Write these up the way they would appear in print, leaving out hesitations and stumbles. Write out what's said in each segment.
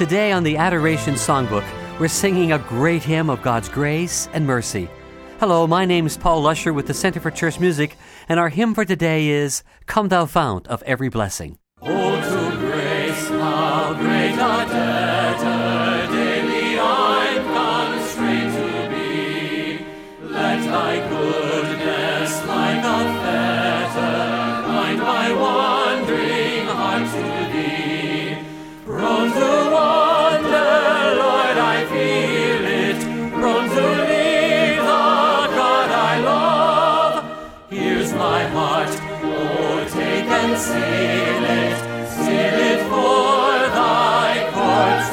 Today on the Adoration Songbook, we're singing a great hymn of God's grace and mercy. Hello, my name is Paul Lusher with the Center for Church Music, and our hymn for today is Come Thou Fount of Every Blessing. Oh, to grace, how great a debtor daily I'm constrained to be. Let thy goodness like a fetter bind my wandering heart to thee. Prone to wander, Lord, I feel it. Prone to leave the God I love. Here's my heart, oh, take and seal it for thy courts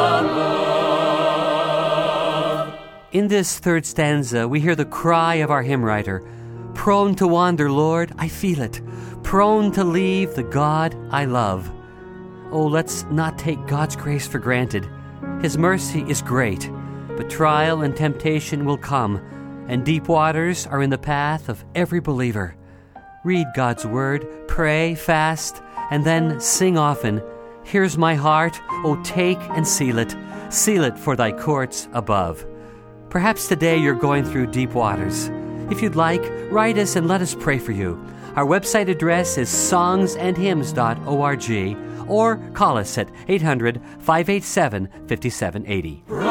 above. In this third stanza, we hear the cry of our hymn writer. Prone to wander, Lord, I feel it. Prone to leave the God I love. Oh, let's not take God's grace for granted. His mercy is great, but trial and temptation will come, and deep waters are in the path of every believer. Read God's word, pray, fast, and then sing often. Here's my heart, oh, take and seal it for thy courts above. Perhaps today you're going through deep waters. If you'd like, write us and let us pray for you. Our website address is songsandhymns.org, or call us at 800-587-5780.